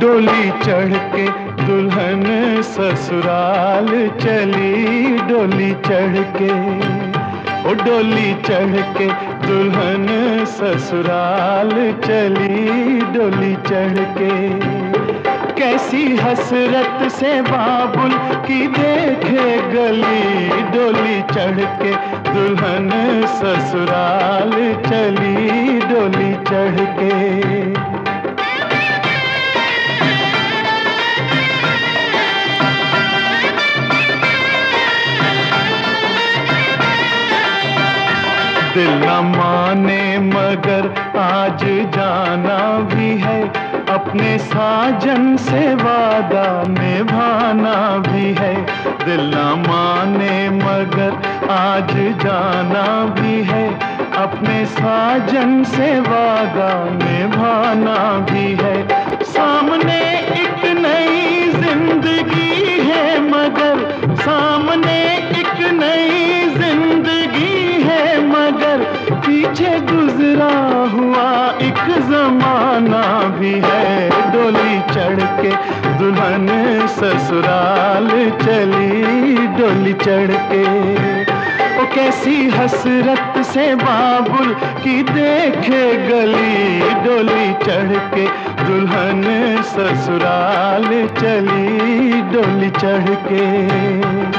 डोली चढ़ के दुल्हन ससुराल चली, डोली चढ़ के, ओ डोली चढ़ के दुल्हन ससुराल चली, डोली चढ़ के। कैसी हसरत से बाबुल की देखे गली, डोली चढ़ के दुल्हन ससुराल चली, डोली चढ़ के। दिल न माने मगर आज जाना भी है, अपने साजन से वादा निभाना भी है। दिल न माने मगर आज जाना भी है, अपने साजन से वादा निभाना भी है। सामने एक नई जिंदगी है मगर, सामने एक नई जिंदगी है मगर, पीछे गुजरा हुआ एक जमाना भी है। डोली चढ़ के दुल्हन ससुराल चली, डोली चढ़ के। ओ कैसी हसरत से बाबुल की देखे गली, डोली चढ़ के दुल्हन ससुराल चली, डोली चढ़ के।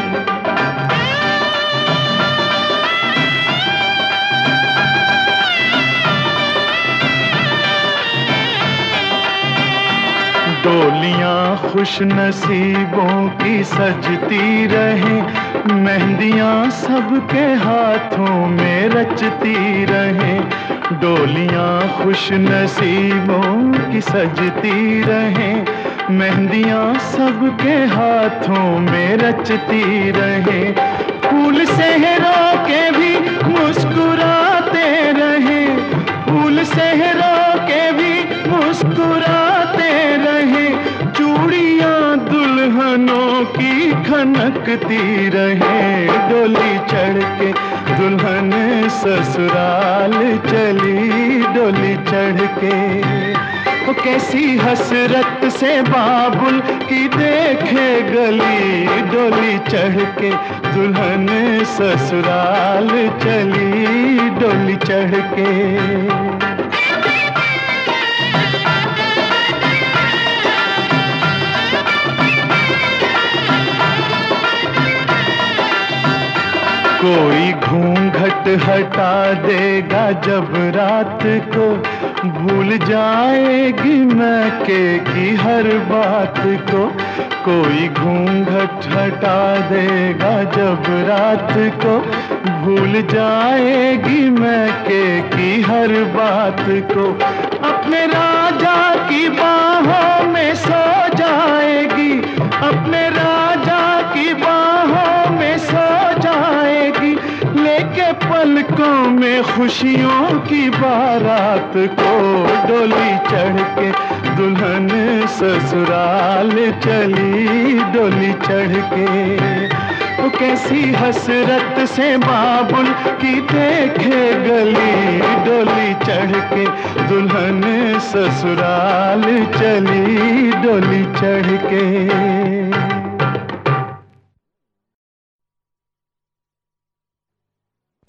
डोलियां खुश नसीबों की सजती रहे, मेहंदियां सबके हाथों में रचती रहे। डोलियां खुश नसीबों की सजती रहे, मेहंदियां सबके हाथों में रचती रहे। फूल सहरा के भी मुस्कुराते रहे, फूल सहरा के भी मुस्कुराते रहे। चूड़ियां दुल्हनों की खनकती रहे, डोली चढ़ के दुल्हन ससुराल चली, डोली चढ़ के। ओ कैसी हसरत से बाबुल की देखे गली, डोली चढ़ के दुल्हन ससुराल चली, डोली चढ़ के। कोई घूंघट हटा देगा जब रात को, भूल जाएगी मैके की हर बात को। कोई घूंघट हटा देगा जब रात को, भूल जाएगी मैके की हर बात को। अपने राजा की बाहों में सो जाएगी, अपने राजा की बाहों में सो जाएगी, लेके पलकों में खुशियों की बारात को। डोली चढ़ के दुल्हन ससुराल चली, डोली चढ़ के। ओ कैसी हसरत से बाबुल की देखे गली, डोली चढ़ के दुल्हन ससुराल चली, डोली चढ़ के।